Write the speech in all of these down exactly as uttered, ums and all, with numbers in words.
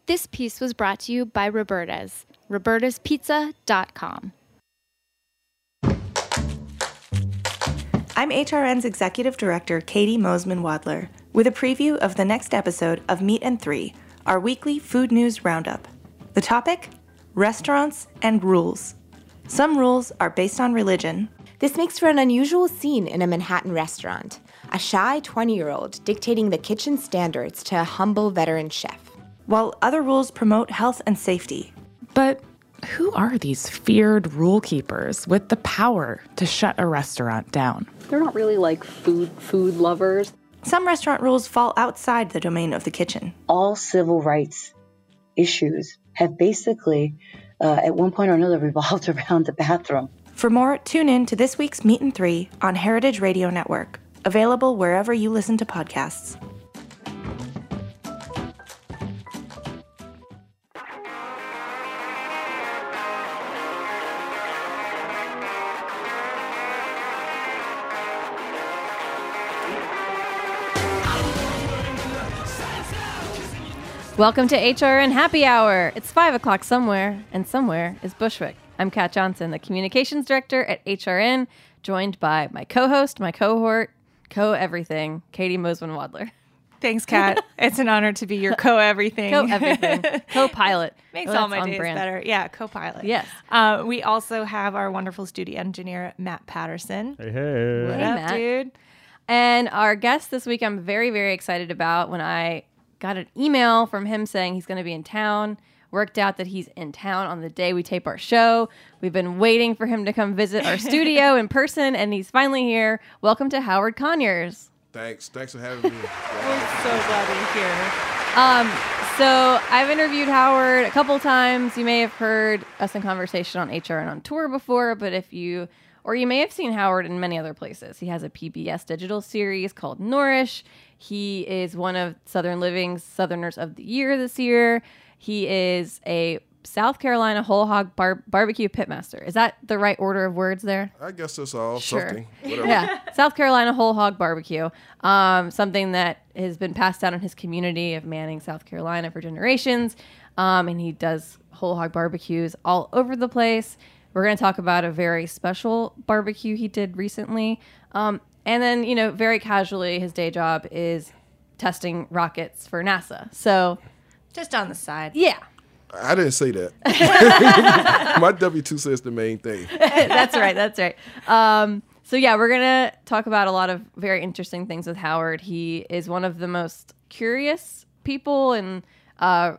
This piece was brought to you by Roberta's, robertas pizza dot com. I'm H R N's Executive Director, Katie Mosman-Wadler, with a preview of the next episode of Meat and Three, our weekly food news roundup. The topic? Restaurants and rules. Some rules are based on religion. This makes for an unusual scene in a Manhattan restaurant. A shy twenty-year-old dictating the kitchen standards to a humble veteran chef. While other rules promote health and safety. But who are these feared rule keepers with the power to shut a restaurant down? They're not really like food food lovers. Some restaurant rules fall outside the domain of the kitchen. All civil rights issues have basically, uh, at one point or another, revolved around the bathroom. For more, tune in to this week's Meat and Three on Heritage Radio Network, available wherever you listen to podcasts. Welcome to H R N Happy Hour. It's five o'clock somewhere, and somewhere is Bushwick. I'm Kat Johnson, the Communications Director at H R N, joined by my co-host, my cohort, co-everything, Katie Mosman-Wadler. Thanks, Kat. It's an honor to be your co-everything. Co-everything. Co-pilot. Makes Well, all my on days brand. better. Yeah, co-pilot. Yes. Uh, we also have our wonderful studio engineer, Matt Patterson. Hey, hey. What Hey, up, Matt. dude? And our guest this week, I'm very, very excited about. When I got an email from him saying he's going to be in town, worked out that he's in town on the day we tape our show. We've been waiting for him to come visit our studio in person, and he's finally here. Welcome to Howard Conyers. Thanks. Thanks for having me. We're so glad you're here. Um, so I've interviewed Howard a couple times. You may have heard us in conversation on H R N on tour before, but if you, or you may have seen Howard in many other places. He has a P B S digital series called Nourish. He is one of Southern Living's Southerners of the Year this year. He is a South Carolina whole hog bar- barbecue pitmaster. Is that the right order of words there? I guess that's all. Sure. Something. Whatever. Yeah, South Carolina whole hog barbecue. Um, something that has been passed down in his community of Manning, South Carolina for generations. Um, and he does whole hog barbecues all over the place. We're going to talk about a very special barbecue he did recently. Um, and then, you know, very casually, his day job is testing rockets for NASA. So, Just on the side. yeah. I didn't say that. My W two says the main thing. That's right. That's right. Um, so yeah, we're gonna talk about a lot of very interesting things with Howard. He is one of the most curious people and uh,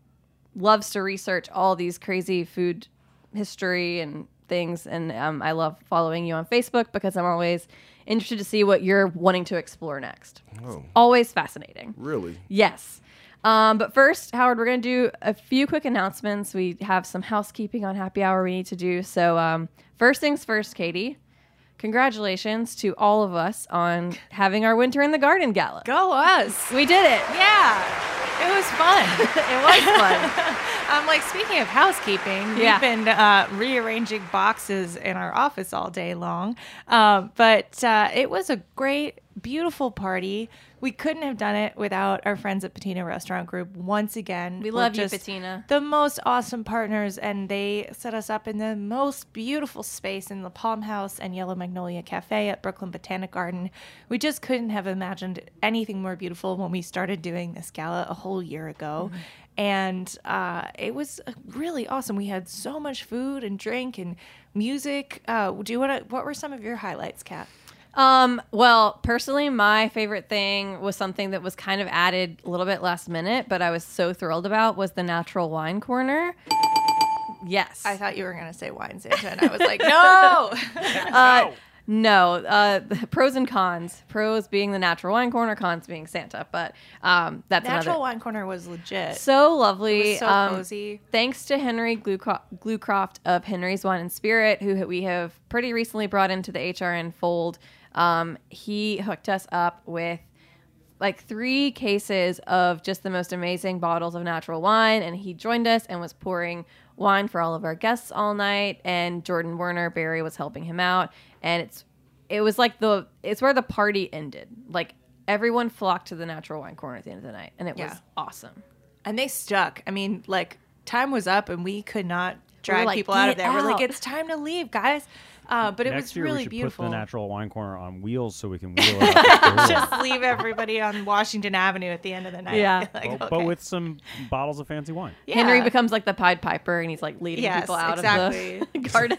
loves to research all these crazy food history and things. And um, I love following you on Facebook because I'm always interested to see what you're wanting to explore next. Oh, Always fascinating. really? Yes. Um, but first, Howard, we're going to do a few quick announcements. We have some housekeeping on Happy Hour we need to do. So um, first things first, Katie, congratulations to all of us on having our Winter in the Garden Gala. Go us. We did it. Yeah. It was fun. It was fun. I'm like, speaking of housekeeping, Yeah. we've been uh, rearranging boxes in our office all day long. Um, but uh, it was a great, beautiful party. We couldn't have done it without our friends at Patina Restaurant Group. Once again, We we're love you, just Patina. The most awesome partners, and they set us up in the most beautiful space in the Palm House and Yellow Magnolia Cafe at Brooklyn Botanic Garden. We just couldn't have imagined anything more beautiful when we started doing this gala a whole year ago. Mm-hmm. And uh, it was really awesome. We had so much food and drink and music. Uh, do you want to? What were some of your highlights, Kat? Um, well, personally, my favorite thing was something that was kind of added a little bit last minute, but I was so thrilled about was the natural wine corner. Yes. I thought you were going to say wine Santa, and I was like, no. Uh, no, uh, the pros and cons. Pros being the natural wine corner, cons being Santa. But um, that's Natural another. Wine Corner was legit. So lovely. It was so um, cozy. Thanks to Henry Glucro- Glucroft of Henry's Wine and Spirit, who we have pretty recently brought into the H R N fold. Um, he hooked us up with like three cases of just the most amazing bottles of natural wine, and he joined us and was pouring wine for all of our guests all night. And Jordan Werner Barry was helping him out, and it's it was like the it's where the party ended. Like everyone flocked to the natural wine corner at the end of the night, and it Yeah. was awesome. And they stuck. I mean, like, time was up and we could not drag like, people out of "Get there. We're like, out." it's time to leave, guys. Uh, but it Next was year really we should beautiful. put the Natural Wine Corner on wheels so we can wheel it out the door. Just leave everybody on Washington Avenue at the end of the night. Yeah. Like, but, okay. but with some bottles of fancy wine. Yeah. Henry becomes like the Pied Piper, and he's like leading Yes, people out exactly. of the garden.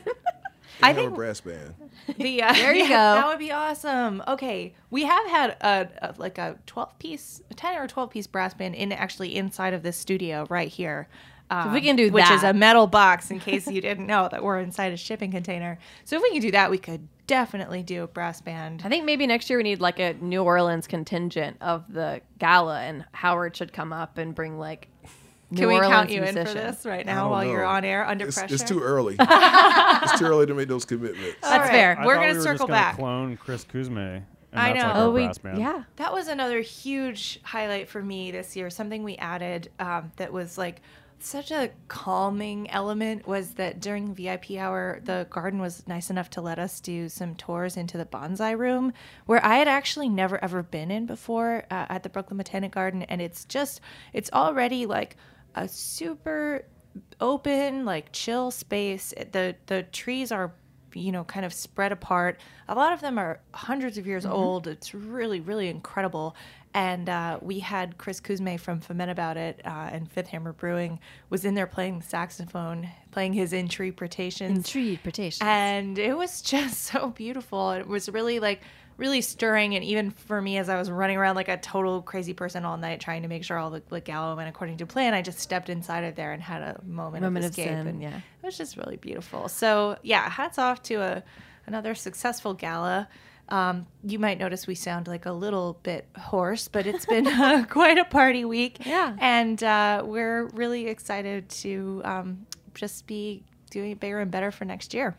I I have a think brass band. the uh, There you yeah, go. That would be awesome. Okay, we have had a, a like a twelve piece, a ten or twelve piece brass band in actually inside of this studio right here. Um, if we can do which is that. a metal box, in case you didn't know that we're inside a shipping container. So if we can do that, we could definitely do a brass band. I think maybe next year we need like a New Orleans contingent of the gala, and Howard should come up and bring like New Can we Orleans count you in musicians. for this right I now don't while you're know. on air under It's, pressure? it's too early. It's too early to make those commitments. All That's right, fair. I We're thought gonna we were circle just gonna back. Clone Chris Kuzme. And I that's know. Like Oh, our we brass band. yeah. That was another huge highlight for me this year. Something we added um, that was like such a calming element was that during V I P hour, the garden was nice enough to let us do some tours into the bonsai room, where I had actually never ever been in before uh, at the Brooklyn Botanic Garden. And it's just, it's already like a super open, like chill space. The, the trees are, you know, kind of spread apart. A lot of them are hundreds of years old. It's really, really incredible. And uh, we had Chris Kuzme from Foment About It uh, and Fifth Hammer Brewing was in there playing the saxophone, playing his Interpretations. Interpretations. And it was just so beautiful. It was really like, really stirring. And even for me, as I was running around like a total crazy person all night trying to make sure all the like, gala went according to plan, I just stepped inside of there and had a moment, Moment of of escape. zen, and yeah. it was just really beautiful. So yeah, hats off to a another successful gala. Um, you might notice we sound like a little bit hoarse, but it's been uh, quite a party week. Yeah. And uh, we're really excited to um, just be doing it bigger and better for next year.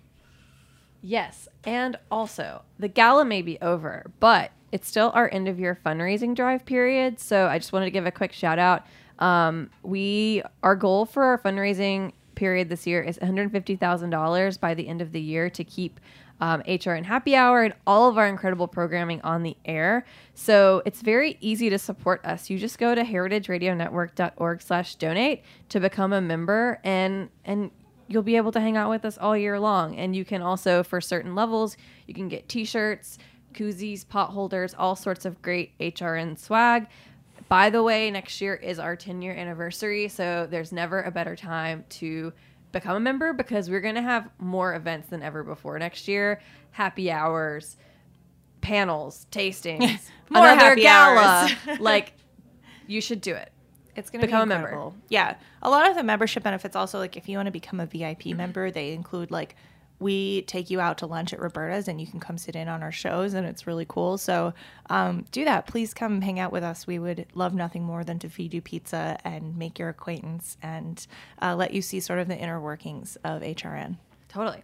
Yes. And also, the gala may be over, but it's still our end of year fundraising drive period. So I just wanted to give a quick shout out. Um, we, our goal for our fundraising period this year is one hundred fifty thousand dollars by the end of the year to keep um, H R N Happy Hour and all of our incredible programming on the air. So it's very easy to support us. You just go to heritageradionetwork.org slash donate to become a member, and, and you'll be able to hang out with us all year long. And you can also, for certain levels, you can get t-shirts, koozies, pot holders, all sorts of great H R N swag. By the way, next year is our ten-year anniversary, so there's never a better time to become a member because we're going to have more events than ever before next year. Happy hours, panels, tastings, More another happy gala. hours. Like, you should do it. It's going to be Become a member. incredible. Yeah. A lot of the membership benefits also, like if you want to become a V I P member, they include like we take you out to lunch at Roberta's and you can come sit in on our shows and it's really cool. So um, do that. Please come hang out with us. We would love nothing more than to feed you pizza and make your acquaintance and uh, let you see sort of the inner workings of H R N. Totally.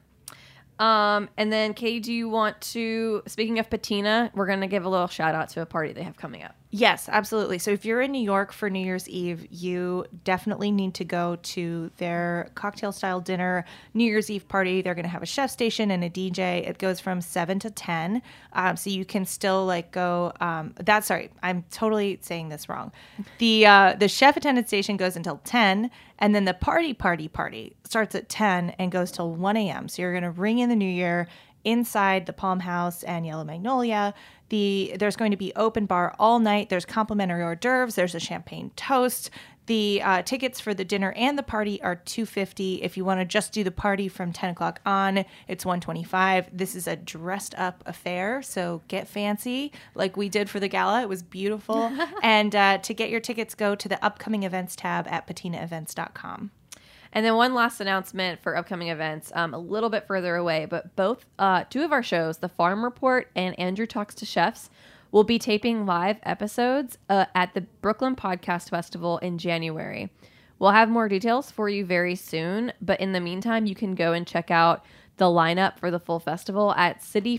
Um, and then, Katie, do you want to, speaking of patina, we're going to give a little shout out to a party they have coming up. Yes, absolutely. So if you're in New York for New Year's Eve, you definitely need to go to their cocktail style dinner New Year's Eve party. They're going to have a chef station and a D J. It goes from seven to ten. Um, so you can still like go, um, that's sorry, I'm totally saying this wrong. The, uh, the chef attended station goes until ten, and then the party party party starts at ten and goes till one a.m. So you're going to ring in the new year inside the Palm House and Yellow Magnolia. The there's going to be open bar all night. There's complimentary hors d'oeuvres. There's a champagne toast. The uh, tickets for the dinner and the party are two hundred fifty dollars. If you want to just do the party from ten o'clock on, it's one hundred twenty-five dollars. This is a dressed up affair, so get fancy like we did for the gala. It was beautiful. And uh, to get your tickets, go to the upcoming events tab at patina events dot com. And then one last announcement for upcoming events, um, a little bit further away, but both, uh, two of our shows, The Farm Report and Andrew Talks to Chefs, will be taping live episodes uh, at the Brooklyn Podcast Festival in January. We'll have more details for you very soon, but in the meantime, you can go and check out the lineup for the full festival at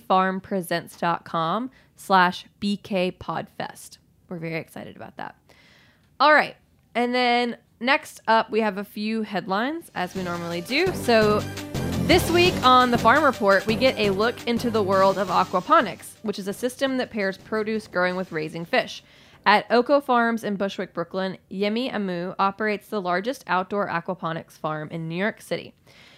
cityfarmpresents.com slash bkpodfest. We're very excited about that. All right. And then next up, we have a few headlines, as we normally do. So this week on the Farm Report, we get a look into the world of aquaponics, which is a system that pairs produce growing with raising fish. At Oko Farms in Bushwick, Brooklyn, Yemi Amu operates the largest outdoor aquaponics farm in New York City.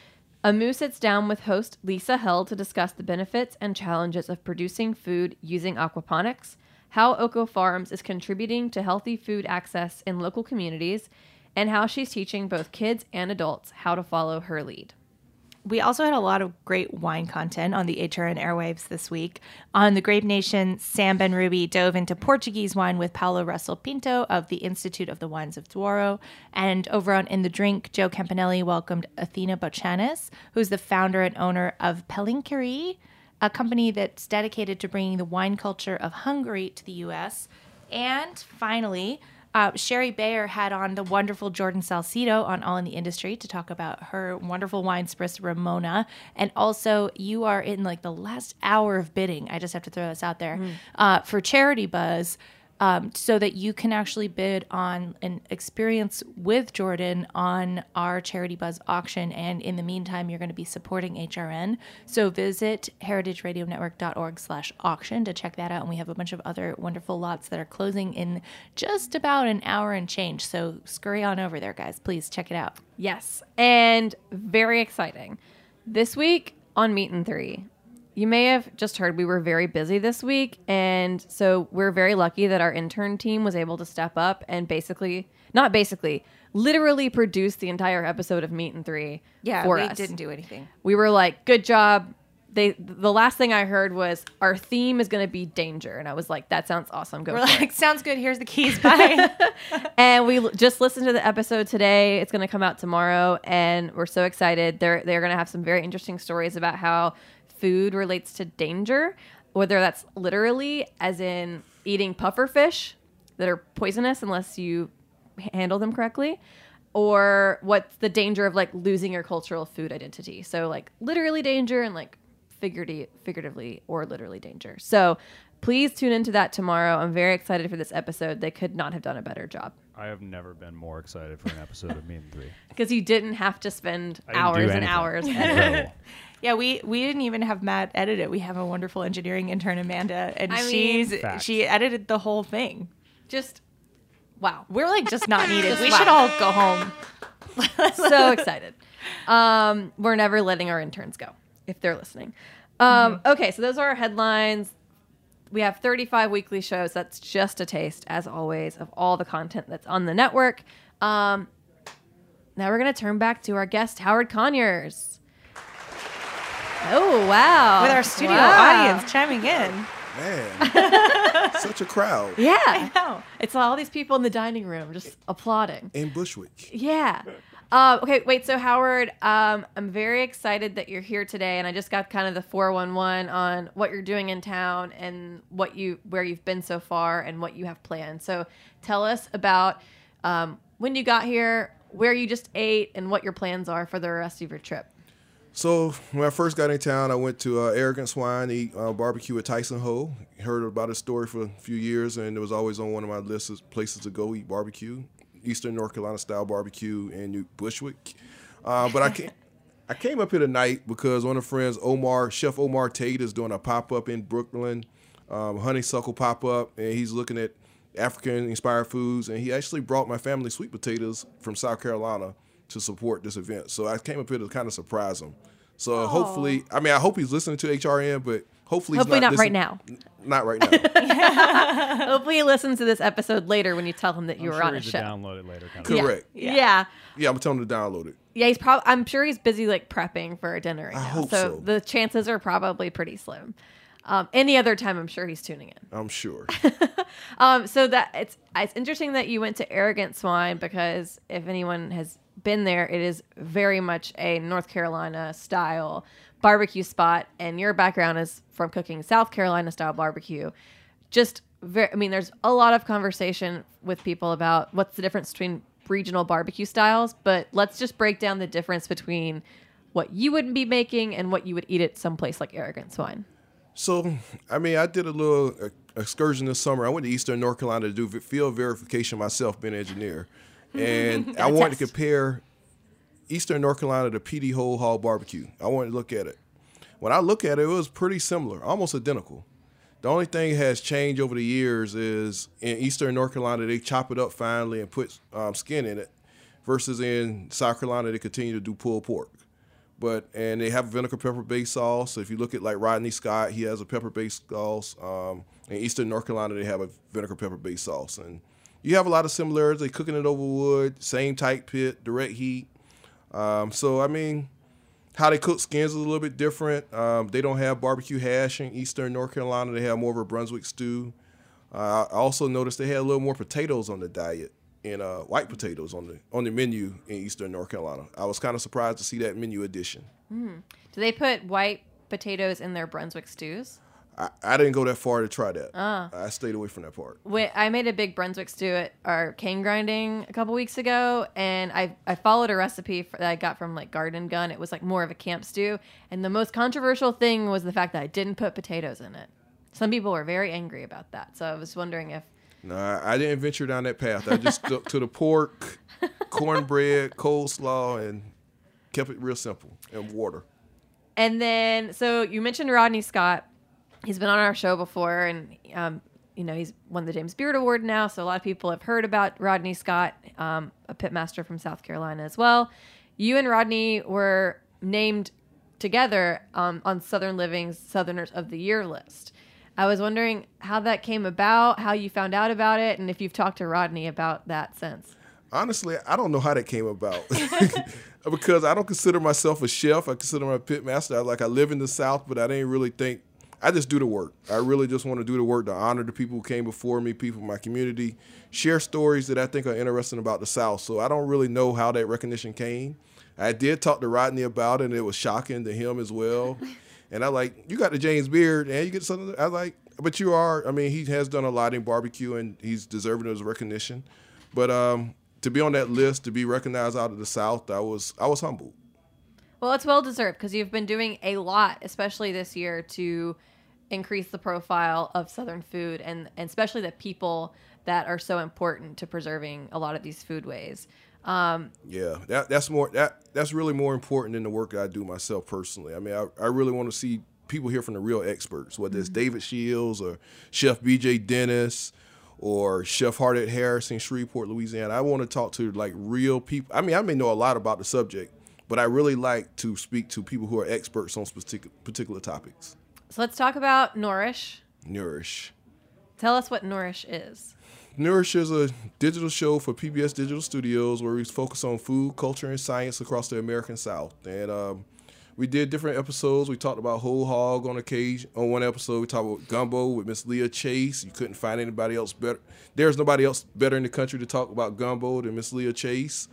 Amu sits down with host Lisa Hill to discuss the benefits and challenges of producing food using aquaponics, how Oko Farms is contributing to healthy food access in local communities, and how she's teaching both kids and adults how to follow her lead. We also had a lot of great wine content on the H R N airwaves this week. On the Grape Nation, Sam Benrubi dove into Portuguese wine with Paulo Russell Pinto of the Institute of the Wines of Douro. And over on In the Drink, Joe Campanelli welcomed Athena Bochanis, who's the founder and owner of Pelinkeri, a company that's dedicated to bringing the wine culture of Hungary to the U S. And finally, Uh, Sherry Bayer had on the wonderful Jordan Salcido on All in the Industry to talk about her wonderful wine spritz Ramona. And also, you are in like the last hour of bidding. I just have to throw this out there. Mm. Uh, for Charity Buzz, um, so that you can actually bid on an experience with Jordan on our Charity Buzz auction. And in the meantime, you're going to be supporting H R N. So visit heritageradionetwork.org slash auction to check that out. And we have a bunch of other wonderful lots that are closing in just about an hour and change. So scurry on over there, guys. Please check it out. Yes. And very exciting. This week on Meat and Three, you may have just heard we were very busy this week, and so we're very lucky that our intern team was able to step up and basically, not basically, literally produce the entire episode of Meat and Three yeah, for we us. didn't do anything. We were like, good job. They the last thing I heard was our theme is going to be danger, and I was like, that sounds awesome. Go We're for like, it. sounds good. Here's the keys. Bye. And we l- just listened to the episode today. It's going to come out tomorrow, and we're so excited. They're they're going to have some very interesting stories about how food relates to danger, whether that's literally as in eating puffer fish that are poisonous unless you h- handle them correctly, or what's the danger of like losing your cultural food identity. So like literally danger and like figuratively, figuratively or literally danger. So please tune into that tomorrow. I'm very excited for this episode. They could not have done a better job. I have never been more excited for an episode of Meat and Three. Because you didn't have to spend I didn't do hours and anything. hours. Incredible. Yeah, we, we didn't even have Matt edit it. We have a wonderful engineering intern, Amanda, and I mean, she's Facts. she edited the whole thing. Just wow. We're like just not needed. Just we wow. should all go home. So excited. Um, we're never letting our interns go if they're listening. Um, Mm-hmm. Okay, so those are our headlines. We have thirty-five weekly shows. That's just a taste, as always, of all the content that's on the network. Um, now we're going to turn back to our guest, Howard Conyers. Oh, wow. With our studio Wow. audience chiming in. Man, such a crowd Yeah. I know. It's all these people in the dining room just applauding. in Bushwick. Yeah. Uh, okay, wait. So Howard, um, I'm very excited that you're here today, and I just got kind of the four one one on what you're doing in town and what you where you've been so far and what you have planned. So tell us about um, when you got here, where you just ate, and what your plans are for the rest of your trip. So when I first got in town, I went to uh, Arrogant Swine to eat uh, barbecue at Tyson Ho. Heard about his story for a few years, and it was always on one of my lists of places to go eat barbecue. Eastern North Carolina style barbecue in New Bushwick. Uh, but I came, I came up here tonight because one of the friends, Omar, Chef Omar Tate, is doing a pop-up in Brooklyn, um, honeysuckle pop-up, and he's looking at African-inspired foods, and he actually brought my family sweet potatoes from South Carolina to support this event. So I came up here to kind of surprise him. So Aww. hopefully, I mean, I hope he's listening to H R N, but hopefully he's Hopefully not, not right now. Not right now. Hopefully he listens to this episode later when you tell him that you I'm were sure on a he's show. download it later. Kind Yeah. Correct. Yeah. yeah. Yeah, I'm telling him to download it. Yeah, he's probably. I'm sure he's busy like prepping for a dinner right I now. hope so, so. the chances are probably pretty slim. Um, any other time, I'm sure he's tuning in. I'm sure. um, so that it's it's interesting that you went to Arrogant Swine because if anyone has been there, it is very much a North Carolina style barbecue spot, and your background is from cooking South Carolina style barbecue. Just very, I mean, there's a lot of conversation with people about what's the difference between regional barbecue styles, but let's just break down the difference between what you would be making and what you would eat at someplace like Arrogant Swine. So, I mean, I did a little uh, excursion this summer. I went to Eastern North Carolina to do v- field verification myself, being an engineer. And I wanted to compare Eastern North Carolina to P D Whole Hog Barbecue. I wanted to look at it. When I look at it, it was pretty similar, almost identical. The only thing that has changed over the years is in Eastern North Carolina, they chop it up finely and put um, skin in it, versus in South Carolina, they continue to do pulled pork. But and they have vinegar pepper based sauce. So if you look at like Rodney Scott, he has a pepper based sauce. Um, in Eastern North Carolina, they have a vinegar pepper based sauce, and you have a lot of similarities. They cooking it over wood, same tight pit, direct heat. Um, so I mean, how they cook skins is a little bit different. Um, they don't have barbecue hash in Eastern North Carolina. They have more of a Brunswick stew. Uh, I also noticed they had a little more potatoes on the diet. And uh, white potatoes on the on the menu in Eastern North Carolina. I was kind of surprised to see that menu addition. Mm. Do they put white potatoes in their Brunswick stews? I, I didn't go that far to try that. Uh. I stayed away from that part. When I made a big Brunswick stew at our cane grinding a couple weeks ago, and I I followed a recipe for, that I got from like Garden Gun. It was like more of a camp stew, and the most controversial thing was the fact that I didn't put potatoes in it. Some people were very angry about that, so I was wondering if. No, I, I didn't venture down that path. I just stuck to the pork, cornbread, coleslaw, and kept it real simple, and water. And then, so you mentioned Rodney Scott. He's been on our show before, and um, you know he's won the James Beard Award now. So a lot of people have heard about Rodney Scott, um, a pitmaster from South Carolina as well. You and Rodney were named together um, on Southern Living's Southerners of the Year list. I was wondering how that came about, how you found out about it, and if you've talked to Rodney about that since. Honestly, I don't know how that came about because I don't consider myself a chef. I consider myself a pit master. I, like I live in the South, but I didn't really think. I just do the work. I really just want to do the work to honor the people who came before me, people in my community, share stories that I think are interesting about the South. So I don't really know how that recognition came. I did talk to Rodney about it, and it was shocking to him as well. And I like, you got the James Beard, and you get something. I like, but you are. I mean, he has done a lot in barbecue, and he's deserving of his recognition. But um, to be on that list, to be recognized out of the South, I was, I was humbled. Well, it's well deserved because you've been doing a lot, especially this year, to increase the profile of Southern food, and, and especially the people that are so important to preserving a lot of these foodways. Um, yeah, that, that's more that that's really more important than the work that I do myself personally. I mean, I, I really want to see people hear from the real experts, whether it's mm-hmm. David Shields or Chef B J Dennis or Chef Hardette Harris in Shreveport, Louisiana. I want to talk to like real people. I mean, I may know a lot about the subject, but I really like to speak to people who are experts on particular particular topics. So let's talk about Nourish. Nourish. Tell us what Nourish is. Nourish is a digital show for P B S Digital Studios where we focus on food, culture, and science across the American South. And um, we did different episodes. We talked about whole hog on occasion. On one episode, we talked about gumbo with Miss Leah Chase. You couldn't find anybody else better. There's nobody else better in the country to talk about gumbo than Miss Leah Chase.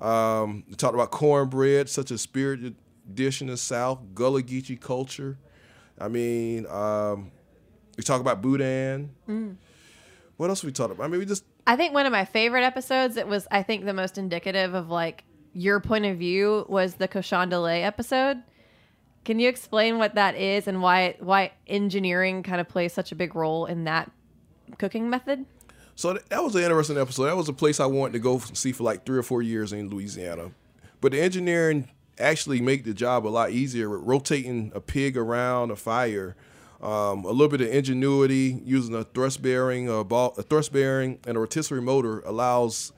Um, we talked about cornbread, such a spirited dish in the South, Gullah Geechee culture. I mean, um, we talk about boudin. Mm. What else we talked about? I mean, we just... I think one of my favorite episodes, it was, I think, the most indicative of, like, your point of view was the cochon de lait episode. Can you explain what that is and why why engineering kind of plays such a big role in that cooking method? So that was an interesting episode. That was a place I wanted to go see for like three or four years in Louisiana. But the engineering actually made the job a lot easier with rotating a pig around a fire. Um, a little bit of ingenuity using a thrust bearing, a, ball, a thrust bearing, and a rotisserie motor allows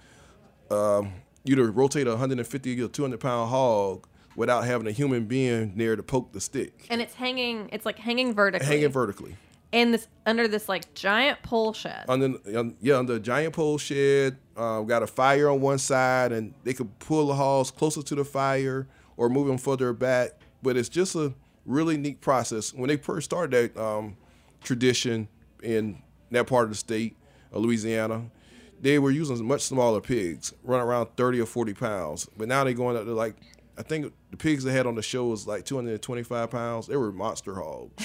um, you to rotate a one hundred fifty or two hundred pound hog without having a human being there to poke the stick. And it's hanging. It's like hanging vertically. Hanging vertically. In this under this like giant pole shed. Under yeah, under a giant pole shed. Uh, got a fire on one side, and they could pull the hogs closer to the fire or move them further back. But it's just a really neat process. When they first started that um, tradition in that part of the state of Louisiana, they were using much smaller pigs, running around thirty or forty pounds. But now they're going up to like, I think the pigs they had on the show was like two hundred twenty-five pounds. They were monster hogs.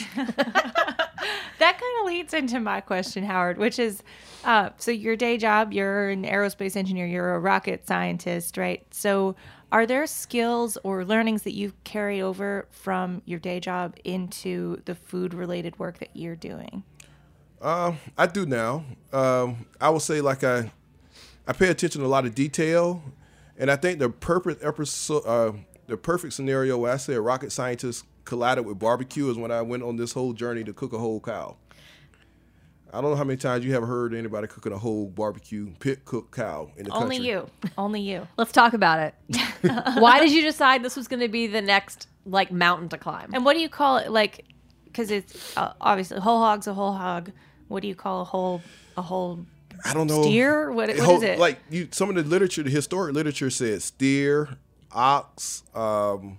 That kind of leads into my question, Howard, which is, uh, so your day job, you're an aerospace engineer, you're a rocket scientist, right? So are there skills or learnings that you've carried over from your day job into the food-related work that you're doing? Um, I do now. Um, I would say like I, I pay attention to a lot of detail, and I think the perfect episode, uh, the perfect scenario where I say a rocket scientist collided with barbecue is when I went on this whole journey to cook a whole cow. I don't know how many times you have heard anybody cooking a whole barbecue pit cooked cow in the Only country. you. Only you. Let's talk about it. Why did you decide this was going to be the next like mountain to climb? And what do you call it? Like, because it's uh, obviously whole hog's a whole hog. What do you call a whole a whole I don't know. steer? What, what Whole- is it? Like you, some of the literature, the historic literature says steer, ox, um,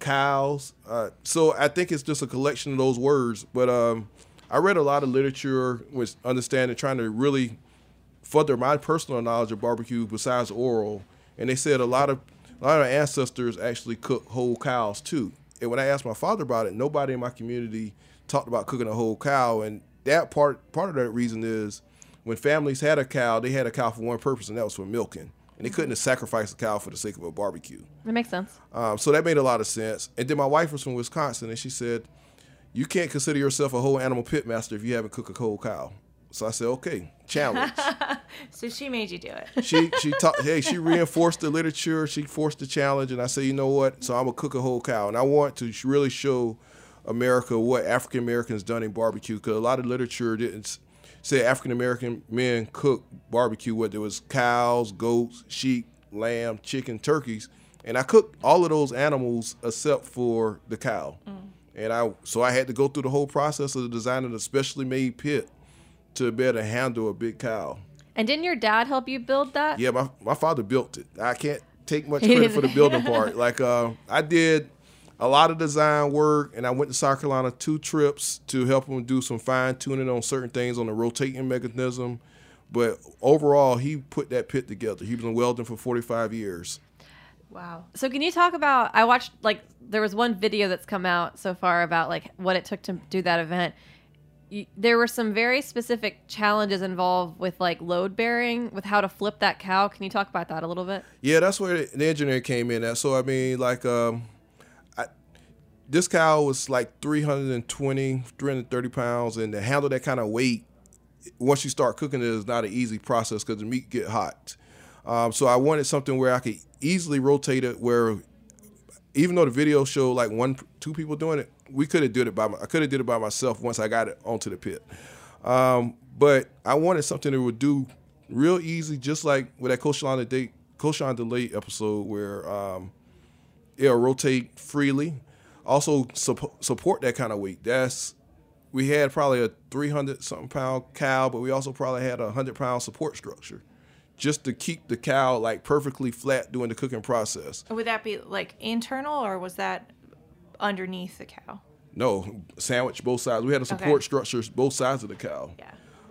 cows. Uh, so I think it's just a collection of those words. But um, I read a lot of literature, with understanding, trying to really further my personal knowledge of barbecue besides oral. And they said a lot of a lot of our ancestors actually cook whole cows too. And when I asked my father about it, nobody in my community talked about cooking a whole cow. And that part part of that reason is when families had a cow, they had a cow for one purpose, and that was for milking. And they couldn't have sacrificed a cow for the sake of a barbecue. That makes sense. Um, so that made a lot of sense. And then my wife was from Wisconsin, and she said, you can't consider yourself a whole animal pit master if you haven't cooked a whole cow. So I said, okay, challenge. So she made you do it. she she taught, hey, she reinforced the literature. She forced the challenge, and I said, you know what? So I'm gonna cook a whole cow, and I want to really show America what African Americans done in barbecue, because a lot of literature didn't say African American men cook barbecue. What there was cows, goats, sheep, lamb, chicken, turkeys, and I cooked all of those animals except for the cow. Mm. And I so I had to go through the whole process of designing a specially made pit to be able to handle a big cow. And didn't your dad help you build that? Yeah, my, my father built it. I can't take much credit for the building part. Like, uh, I did a lot of design work, and I went to South Carolina two trips to help him do some fine-tuning on certain things on the rotating mechanism. But overall, he put that pit together. He was in welding for forty-five years. Wow. So can you talk about, I watched, like, there was one video that's come out so far about, like, what it took to do that event. There were some very specific challenges involved with like load bearing, with how to flip that cow. Can you talk about that a little bit? Yeah, that's where the engineer came in at. So I mean, like, um, I, this cow was like three hundred twenty, three hundred thirty pounds, and to handle that kind of weight, once you start cooking it, is not an easy process because the meat get hot. Um, so I wanted something where I could easily rotate it, where even though the video showed like one, two people doing it, we could have did it by. I could have did it by myself once I got it onto the pit. Um, but I wanted something that would do real easy, just like with that Cochon de Cochon de Lait episode, where um, it'll rotate freely. Also su- support that kind of weight. That's we had probably a three hundred something pound cow, but we also probably had a hundred pound support structure, just to keep the cow like perfectly flat during the cooking process. Would that be like internal, or was that underneath the cow? No, sandwich both sides. We had a support okay. structures both sides of the cow. Yeah.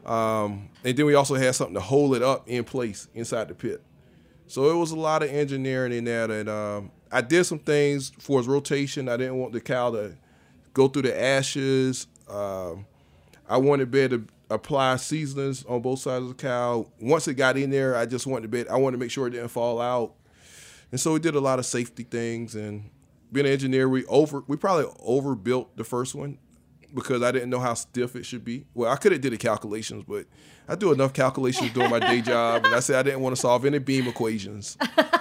Um, and then we also had something to hold it up in place inside the pit. So it was a lot of engineering in that. And um, I did some things for its rotation. I didn't want the cow to go through the ashes. Um, I wanted to be able to apply seasonings on both sides of the cow. Once it got in there, I just wanted to be, I wanted to make sure it didn't fall out. And so we did a lot of safety things. And being an engineer, we over we probably overbuilt the first one because I didn't know how stiff it should be. Well, I could have did the calculations, but I do enough calculations doing my day job, and I said I didn't want to solve any beam equations,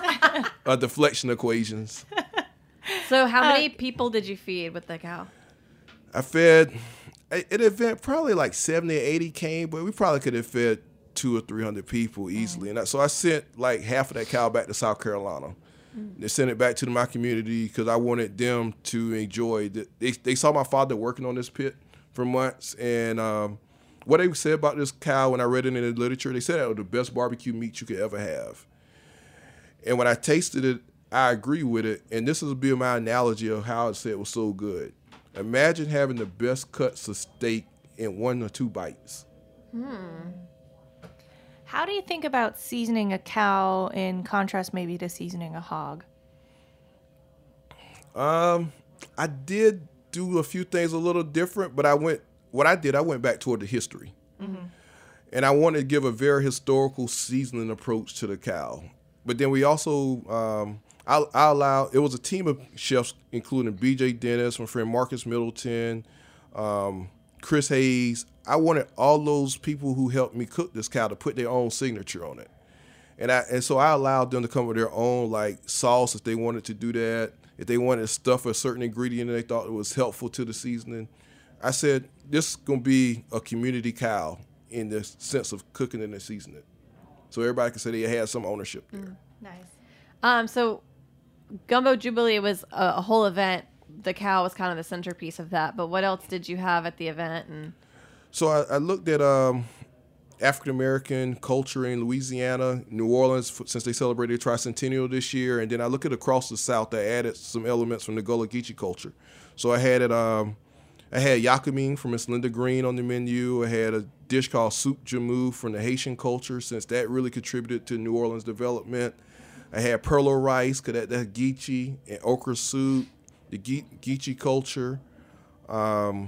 uh, deflection equations. So how many uh, people did you feed with the cow? I fed, at an event, probably like seventy or eighty came, but we probably could have fed two or three hundred people easily. Mm. And I, so I sent like half of that cow back to South Carolina. They sent it back to my community because I wanted them to enjoy it. They, they saw my father working on this pit for months. And um, what they said about this cow when I read it in the literature, they said it was the best barbecue meat you could ever have. And when I tasted it, I agree with it. And this will be my analogy of how I said it was so good. Imagine having the best cuts of steak in one or two bites. Hmm. How do you think about seasoning a cow in contrast maybe to seasoning a hog? Um, I did do a few things a little different, but I went, what I did, I went back toward the history. Mm-hmm. And I wanted to give a very historical seasoning approach to the cow. But then we also, um, I, I allowed, it was a team of chefs, including B J Dennis, my friend Marcus Middleton, um, Chris Hayes. I wanted all those people who helped me cook this cow to put their own signature on it. And I and so I allowed them to come with their own like sauce if they wanted to do that. If they wanted to stuff a certain ingredient and they thought it was helpful to the seasoning. I said, this is going to be a community cow. in the sense of cooking and seasoning it. So everybody can say they had some ownership there. Mm. Nice. Um, so Gumbo Jubilee was a, a whole event. The cow was kind of the centerpiece of that. But what else did you have at the event? And So I, I looked at um, African American culture in Louisiana, New Orleans, f- since they celebrated the tricentennial this year, and then I look at across the South. I added some elements from the Gullah Geechee culture. So I had it. Um, I had yakaming from Miss Linda Green on the menu. I had a dish called soup jamu from the Haitian culture, since that really contributed to New Orleans development. I had perlo rice, cause that that's Geechee, and okra soup, the Ge- Geechee culture. Um,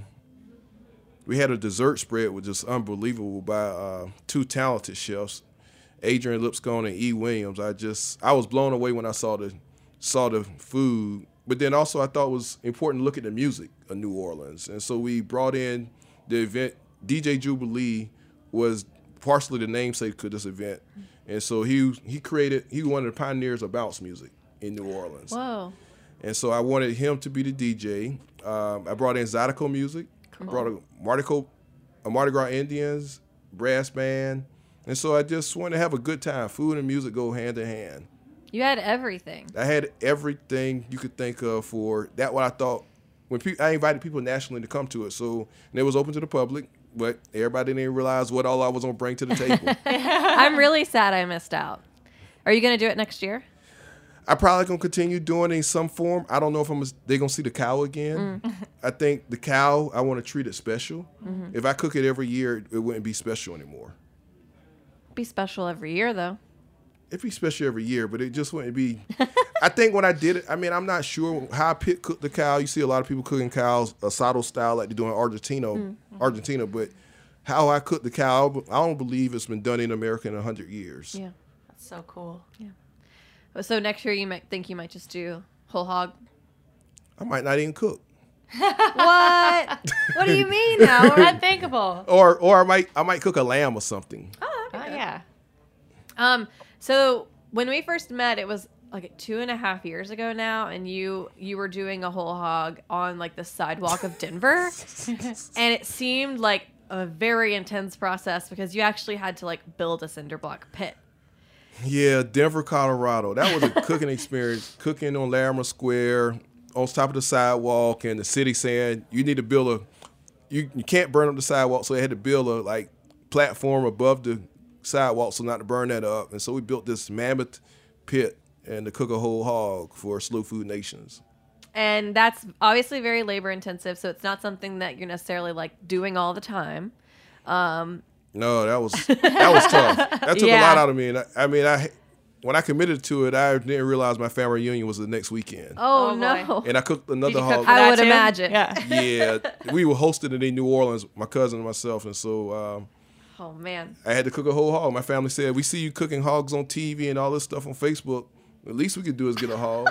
we had a dessert spread which was unbelievable by uh, two talented chefs, Adrian Lipscomb and E. Williams. I just I was blown away when I saw the saw the food. But then also I thought it was important to look at the music of New Orleans. And so we brought in the event. D J Jubilee was partially the namesake of this event. And so he he created, he was one of the pioneers of bounce music in New Orleans. whoa. And so I wanted him to be the D J. Um, I brought in Zydeco music, Cool. brought a Mardi, Gras, a Mardi Gras Indians, brass band. And so I just wanted to have a good time. Food and music go hand in hand. You had everything. I had everything you could think of for that. What I thought when pe- I invited people nationally to come to it, so and it was open to the public, but everybody didn't realize what all I was gonna bring to the table. I'm really sad I missed out. Are you going to do it next year? I probably gonna continue doing it in some form. I don't know if I'm they gonna see the cow again. Mm. I think the cow I want to treat it special. Mhm. If I cook it every year, it wouldn't be special anymore. Be special every year, though. It'd be special every year, but it just wouldn't be. I think when I did it, I mean, I'm not sure how I pick, cook the cow. You see a lot of people cooking cows asado style, like they do in Argentina, Mm. Argentina. But how I cook the cow, I don't believe it's been done in America in a hundred years. Yeah. That's so cool. Yeah. So next year you might think you might just do whole hog. I might not even cook, What? What do you mean now? Unthinkable. or or I might I might cook a lamb or something. Oh, yeah. Um. So when we first met, it was like two and a half years ago now, and you you were doing a whole hog on like the sidewalk of Denver, and it seemed like a very intense process because you actually had to like build a cinder block pit. Yeah, Denver, Colorado. That was a cooking experience. Cooking on Larimer Square, on top of the sidewalk, and the city saying you need to build a, you, you can't burn up the sidewalk, so they had to build a like platform above the sidewalk so not to burn that up. And so we built this mammoth pit and to cook a whole hog for Slow Food Nations. And that's obviously very labor intensive, so it's not something that you're necessarily like doing all the time. Um, No, that was that was tough. That took Yeah. a lot out of me. And I, I mean, I when I committed to it, I didn't realize my family reunion was the next weekend. oh, Oh, no. boy. And I cooked another Did you cook hog. for I that would too? imagine. Yeah. Yeah, we were hosting it in New Orleans, my cousin and myself, and so um, Oh man. I had to cook a whole hog. My family said, "We see you cooking hogs on T V and all this stuff on Facebook. The least we could do is get a hog."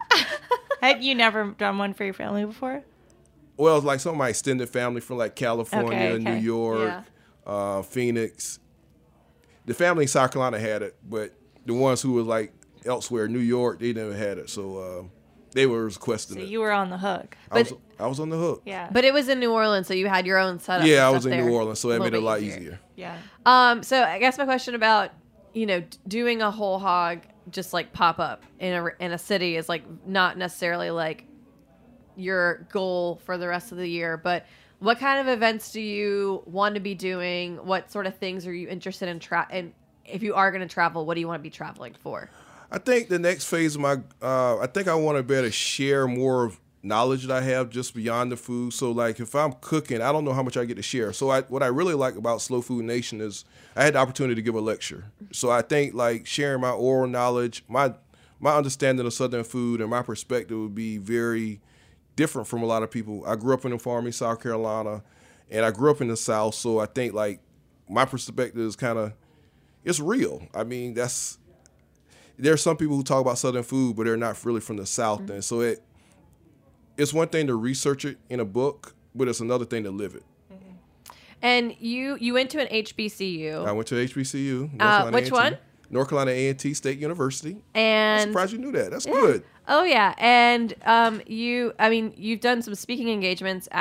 Had you never done one for your family before? Well, it's like some of my extended family from like California, Okay, okay. New York, Yeah. uh, Phoenix. The family in South Carolina had it, but the ones who were like elsewhere, New York, they never had it. So uh, they were requesting So it. you were on the hook. I was, I was on the hook. Yeah. But it was in New Orleans, so you had your own setup. Yeah, I and was in stuff New there. Orleans, so that little made it a bit lot easier. yeah. Um, so I guess my question about, you know, d- doing a whole hog just like pop up in a in a city is like not necessarily like your goal for the rest of the year, but what kind of events do you want to be doing? What sort of things are you interested in tra- and if you are going to travel, what do you want to be traveling for? I think the next phase of my, uh, I think I want to be able to share more of knowledge that I have just beyond the food. So like if I'm cooking, I don't know how much I get to share. So I, what I really like about Slow Food Nation is I had the opportunity to give a lecture. So I think like sharing my oral knowledge, my my understanding of Southern food and my perspective would be very different from a lot of people. I grew up in the farming South Carolina, and I grew up in the South. So I think like my perspective is kind of, it's real. I mean, that's, there's some people who talk about Southern food, but they're not really from the South. Mm-hmm. And so it, it's one thing to research it in a book, but it's another thing to live it. And you you went to an H B C U. I went to H B C U. North Uh, Carolina which A and T, one? North Carolina A and T State University. I'm And surprised you knew that. That's Yeah. good. Oh yeah, and um, you, I mean, you've done some speaking engagements at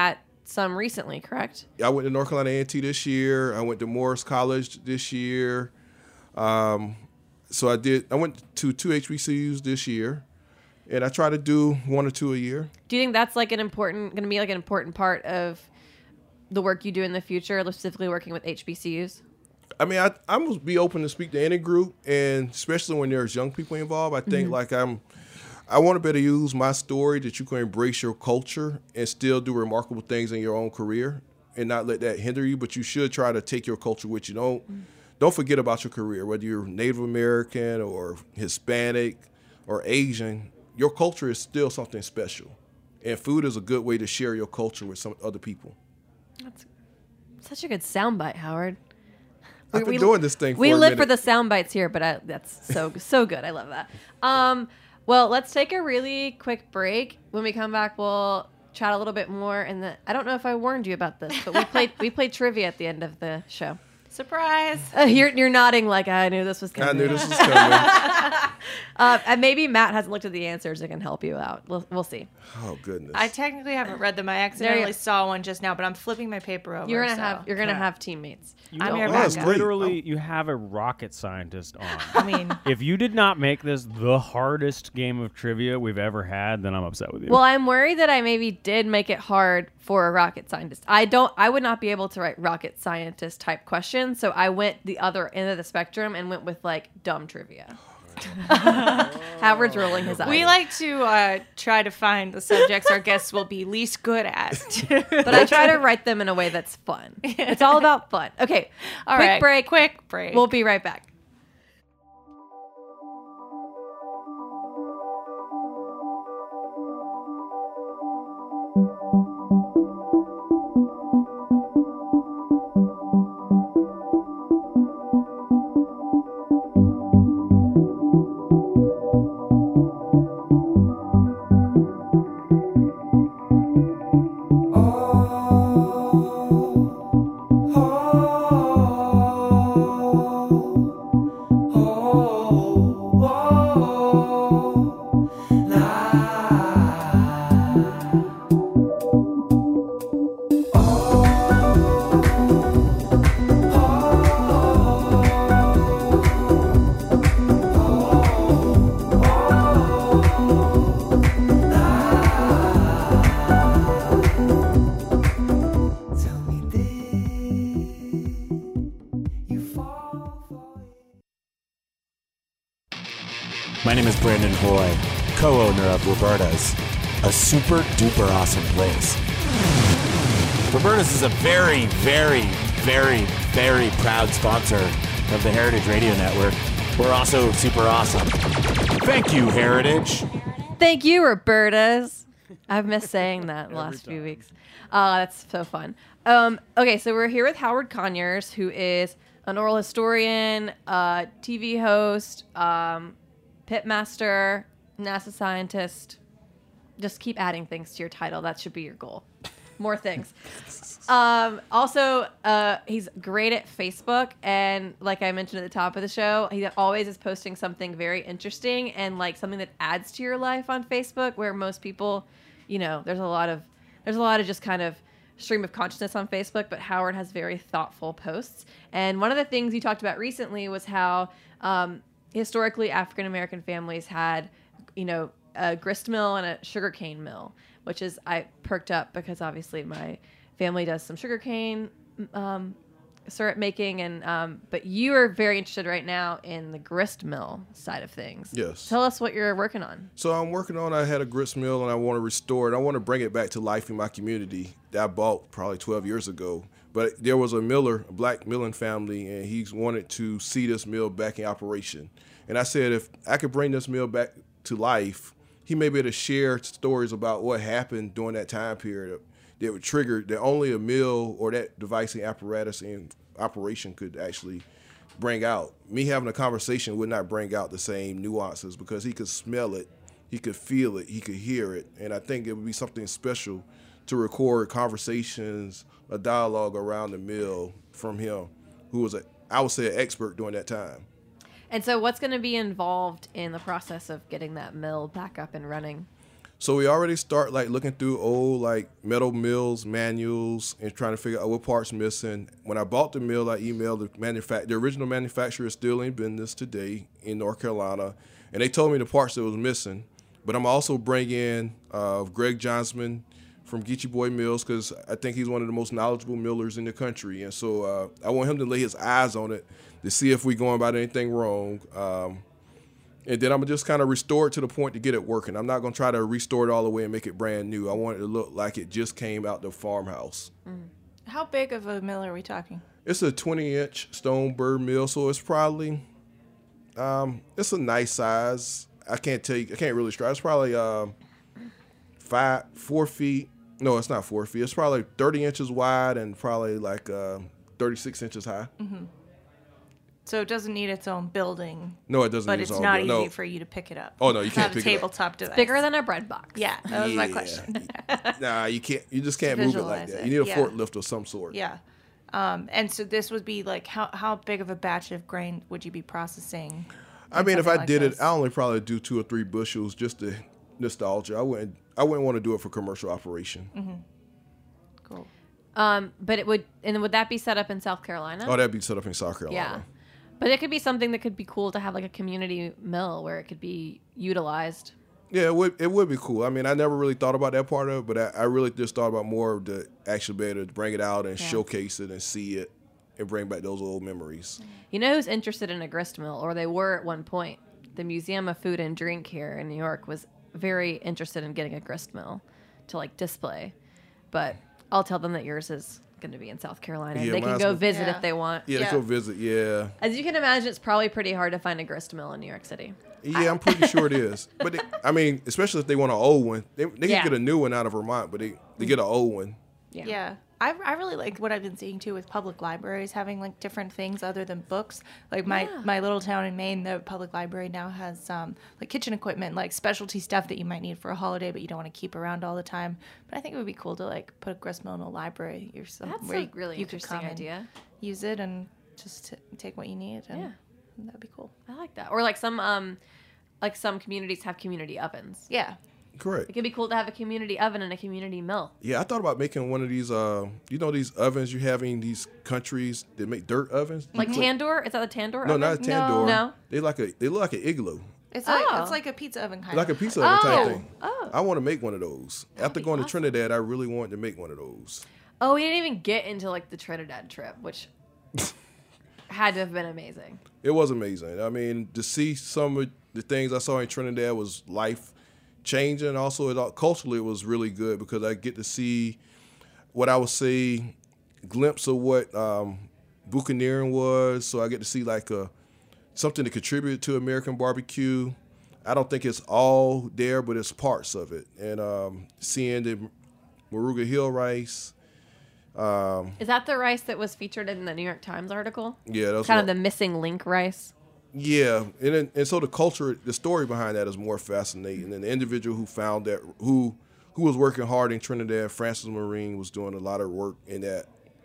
some recently, correct? I went to North Carolina A and T this year. I went to Morris College this year. Um, so I did. I went to two H B C Us this year, and I try to do one or two a year. Do you think that's like an important, going to be like an important part of the work you do in the future, specifically working with H B C Us? I mean, I I'm gonna be open to speak to any group, and especially when there's young people involved. I think Mhm. like I'm. I want to better use my story that you can embrace your culture and still do remarkable things in your own career and not let that hinder you. But you should try to take your culture with you. Don't mm. don't forget about your career, whether you're Native American or Hispanic or Asian. Your culture is still something special, and food is a good way to share your culture with some other people. That's such a good soundbite, Howard. I've been doing this thing for We a live minute. for the sound bites here, but I, that's so so good. I love that. Um, well, let's take a really quick break. When we come back, we'll chat a little bit more. And the I don't know if I warned you about this, but we played we played trivia at the end of the show. Surprise! Uh, you're you're nodding like I knew this was coming. I knew this was coming. uh, and maybe Matt hasn't looked at the answers and can help you out. We'll we'll see. Oh goodness! I technically haven't read them. I There accidentally you- saw one just now, but I'm flipping my paper over. You're gonna so- have you're gonna Yeah. have teammates. You I'm know, your that's backup. literally, you have a rocket scientist on. I mean, if you did not make this the hardest game of trivia we've ever had, then I'm upset with you. Well, I'm worried that I maybe did make it hard for a rocket scientist. I don't. I would not be able to write rocket scientist type questions, so I went the other end of the spectrum and went with like dumb trivia. Howard's rolling his eyes. we like to uh, try to find the subjects our guests will be least good at. but I try to write them in a way that's fun. It's all about fun. Okay, All quick right, break. Quick break. We'll be right back. My name is Brandon Hoy, co-owner of Roberta's, a super duper awesome place. Roberta's is a very, very, very, very proud sponsor of the Heritage Radio Network. We're also super awesome. Thank you, Heritage. Thank you, Roberta's. I've missed saying that the last few weeks. Uh, that's so fun. Um, okay, so we're here with Howard Conyers, who is an oral historian, uh, T V host, um, pitmaster, NASA scientist. Just keep adding things to your title. That should be your goal. More things. Um, also, uh, he's great at Facebook, and like I mentioned at the top of the show, he always is posting something very interesting and like something that adds to your life on Facebook. Where most people, you know, there's a lot of there's a lot of just kind of stream of consciousness on Facebook, but Howard has very thoughtful posts. And one of the things you talked about recently was how um, historically African American families had, you know, a grist mill and a sugarcane mill, which is I perked up because obviously my family does some sugarcane um, syrup making, and um, but you are very interested right now in the grist mill side of things. Yes. Tell us what you're working on. So I'm working on, I had a grist mill and I want to restore it. I want to bring it back to life in my community that I bought probably twelve years ago. But there was a miller, a black milling family, and he wanted to see this mill back in operation. And I said, if I could bring this mill back to life, he may be able to share stories about what happened during that time period that would trigger that only a mill or that device apparatus in operation could actually bring out. Me having a conversation would not bring out the same nuances because he could smell it, he could feel it, he could hear it. And I think it would be something special to record conversations, a dialogue around the mill from him, who was, a, I would say, an expert during that time. And so what's going to be involved in the process of getting that mill back up and running? So we already start like looking through old like metal mills manuals and trying to figure out what parts missing. When I bought the mill, I emailed the manufac- the original manufacturer is still in business today in North Carolina, and they told me the parts that was missing. But I'm also bringing uh, Greg Johnsman from Geechee Boy Mills because I think he's one of the most knowledgeable millers in the country, and so uh, I want him to lay his eyes on it to see if we're going about anything wrong. Um, And then I'm going to just kind of restore it to the point to get it working. I'm not going to try to restore it all the way and make it brand new. I want it to look like it just came out the farmhouse. Mm. How big of a mill are we talking? It's a twenty-inch stone burr mill, so it's probably, um, it's a nice size. I can't tell you, I can't really describe. It's probably uh, five, four feet. No, it's not four feet. It's probably thirty inches wide and probably like uh, thirty-six inches high. Mm-hmm. So it doesn't need its own building. No, it doesn't but need its it's own not building. easy No. for you to pick it up. Oh, no, you can't Not pick a it up. tabletop device. Bigger than a bread box. Yeah, that was my Yeah. question. Nah, you can't. You just can't move it like Visualize that. it, You need a yeah. forklift of some sort. Yeah. Um, and so this would be like, how, how big of a batch of grain would you be processing? I in mean, if I something like did this? it, I only probably do two or three bushels just to nostalgia. I wouldn't. I wouldn't want to do it for commercial operation. Mm-hmm. Cool. Um, but it would, and would that be set up in South Carolina? Oh, that'd be set up in South Carolina. Yeah. But it could be something that could be cool to have like a community mill where it could be utilized. Yeah, it would. It would be cool. I mean, I never really thought about that part of it, but I, I really just thought about more of the actually be able to bring it out and Yeah. showcase it and see it and bring back those old memories. You know who's interested in a grist mill, or they were at one point? The Museum of Food and Drink here in New York was very interested in getting a grist mill to like display. But I'll tell them that yours is going to be in South Carolina. Yeah, they can mine's go gonna- visit Yeah. if they want. Yeah, let's go visit. Yeah. As you can imagine, it's probably pretty hard to find a grist mill in New York City. Yeah, I'm pretty sure it is. But they, I mean, especially if they want an old one, they, they can Yeah. get a new one out of Vermont, but they, they get an old one. Yeah. Yeah. I, I really like what I've been seeing too with public libraries having like different things other than books. Like my, Yeah. my little town in Maine, the public library now has um, like kitchen equipment, like specialty stuff that you might need for a holiday, but you don't want to keep around all the time. But I think it would be cool to like put a grist mill in a library or something That's where a you, really you could interesting come and idea. use it and just t- take what you need. And Yeah. that'd be cool. I like that. Or like some um, like some communities have community ovens. Yeah. Correct. It could be cool to have a community oven and a community mill. Yeah, I thought about making one of these, uh, you know, these ovens you have in these countries that make dirt ovens. Like Mm-hmm. tandoor? Is that the tandoor No, oven? not a tandoor. No. They like a they look like an igloo, It's like Oh. it's like a pizza oven kind like a of. pizza oven type Oh. thing. Oh. I want to make one of those. After be going to awesome. Trinidad, I really wanted to make one of those. Oh, we didn't even get into like the Trinidad trip, which had to have been amazing. It was amazing. I mean, to see some of the things I saw in Trinidad was life changing. Also, it, culturally, it was really good because I get to see what I would say glimpse of what um, buccaneering was. So I get to see like a something to contribute to American barbecue. I don't think it's all there, but it's parts of it. And um, seeing the Moruga Hill rice. Um, Is that the rice that was featured in the New York Times article? yeah, that's Kind what- of the missing link rice. Yeah, and then- and so the culture, the story behind that is more fascinating. And the individual who found that, who who was working hard in Trinidad, Francis Marine, was doing a lot of work in that.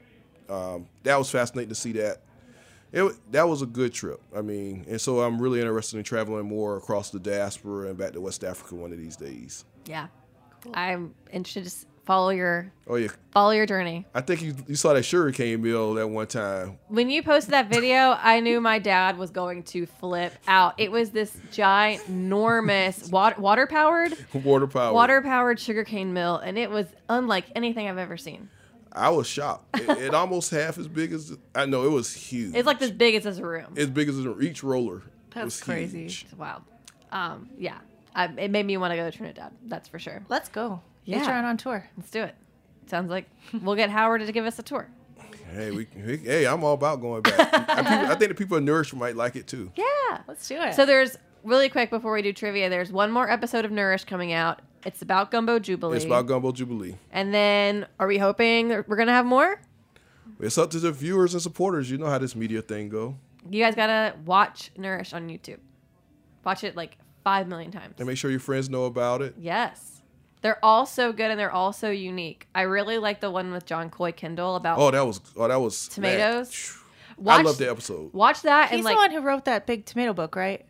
Um, that was fascinating to see that. It wa- that was a good trip. I mean, and so I'm really interested in traveling more across the diaspora and back to West Africa one of these days. Yeah. I'm interested to s- follow your Oh yeah, follow your journey. I think you you saw that sugarcane mill that one time. When you posted that video, I knew my dad was going to flip out. It was this ginormous water water powered Water power. water powered sugarcane mill, and it was unlike anything I've ever seen. I was shocked. It, it almost half as big as I know. It was huge. It's like as big as this room. as big as each roller. That's was crazy. huge. It's wild. Um, yeah, I, it made me want to go to Trinidad. That's for sure. Let's go. Yeah. H R N on tour. Let's do it. Sounds like we'll get Howard to give us a tour. Hey, we, we- hey, I'm all about going back. I, people, I think the people in Nourish might like it too. Yeah. Let's do it. So there's really quick before we do trivia. There's one more episode of Nourish coming out. It's about Gumbo Jubilee. It's about Gumbo Jubilee. And then are we hoping that we're gonna have more? It's up to the viewers and supporters. You know how this media thing go. You guys gotta watch Nourish on YouTube. Watch it like five million times. And make sure your friends know about it. Yes. They're all so good and they're all so unique. I really like the one with John Coy Kindle about Oh, that was oh that was tomatoes. man. Watch, I love the episode. Watch that He's and like the one who wrote that big tomato book, right?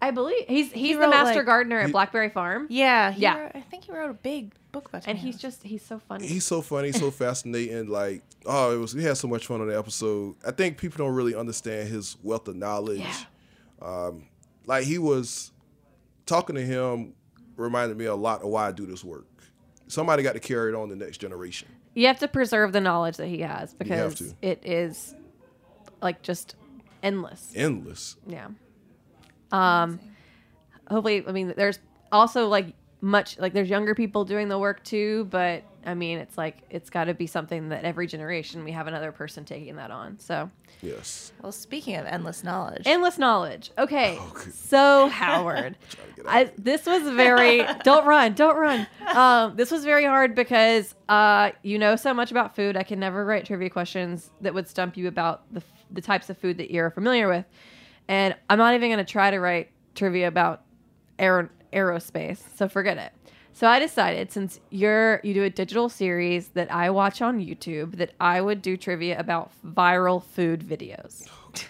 I believe he's he's He the wrote, master like- gardener at Blackberry Farm. Yeah, he Yeah. wrote- I think he wrote a big book about And tiny he's houses. just he's so funny. He's so funny, so fascinating. Like, oh, it was. We had so much fun on the episode. I think people don't really understand his wealth of knowledge. Yeah. Um, like he was talking to him, reminded me a lot of why I do this work. Somebody got to carry it on the next generation. You have to preserve the knowledge that he has You have because to. it is like just endless. Endless. Yeah. Um, hopefully, I mean, there's also like much like there's younger people doing the work too, but I mean, it's like it's got to be something that every generation we have another person taking that on. So Yes. Well, speaking of endless knowledge, endless knowledge. Okay, Oh, good. so Howard, I, this was very don't run, don't run. Um, this was very hard because uh, you know so much about food. I can never write trivia questions that would stump you about the f- the types of food that you're familiar with, and I'm not even going to try to write trivia about aer- aerospace. So forget it. So I decided, since you're you do a digital series that I watch on YouTube, that I would do trivia about viral food videos.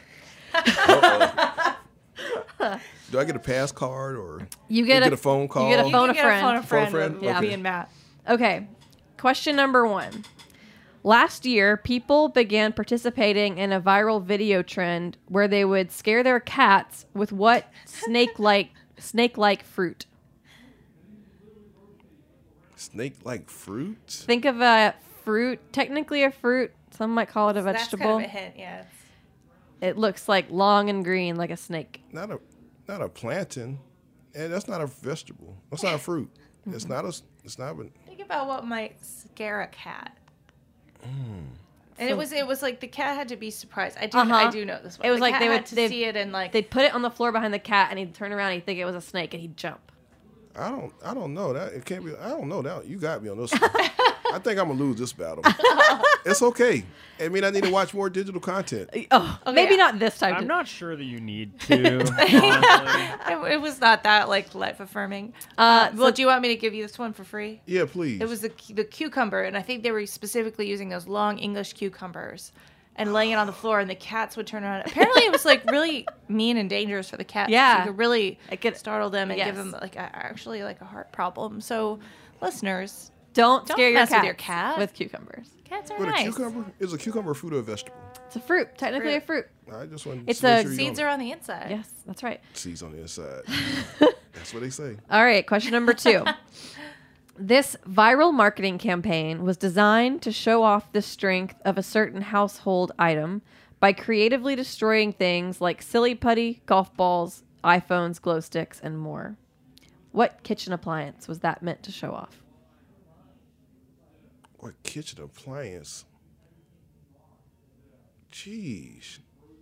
Do I get a pass card or You get, do I a, get a phone call? You get a phone a You get friend. a phone a friend, Phone a friend? with Yeah. me and Matt. Okay. Question number one. Last year, people began participating in a viral video trend where they would scare their cats with what snake-like snake-like fruit? Snake-like fruit? Think of a fruit, technically a fruit. Some might call it a That's vegetable. kind of a hint, yeah. It's- It looks like long and green, like a snake. Not a, not a plantain, and that's not a vegetable. That's not a fruit. It's not a. It's not. A, Think about what might scare a cat. Mm. And So- it was it was like the cat had to be surprised. I do Uh-huh. I do know this one. It was The like cat they had would to they'd- see it and like They'd put it on the floor behind the cat, and he'd turn around and he'd think it was a snake, and he'd jump. I don't. I don't know that. It can't be. I don't know that. You got me on this one. I think I'm gonna lose this battle. It's okay. I mean, I need to watch more digital content. Oh, maybe not this time. I'm not sure that you need to. honestly. it, it was not that like life affirming. Uh, Uh, well, so- do you want me to give you this one for free? Yeah, please. It was the cu- the cucumber, and I think they were specifically using those long English cucumbers and laying it on the floor, and the cats would turn around. Apparently, it was like really mean and dangerous for the cats. Yeah. you could really It could- startle them and give yes. them like a, actually like a heart problem. So, listeners, Don't, Don't scare your mess with cat your cat. with cucumbers. cats are What, a nice. cucumber? Is a cucumber a fruit or a vegetable? It's a fruit, technically a fruit. I just want It's to make a- sure you Seeds know. are on the inside. Yes, that's right. Seeds on the inside. That's what they say. All right, question number two. This viral marketing campaign was designed to show off the strength of a certain household item by creatively destroying things like silly putty, golf balls, iPhones, glow sticks, and more. What kitchen appliance was that meant to show off? What kitchen appliance? Jeez.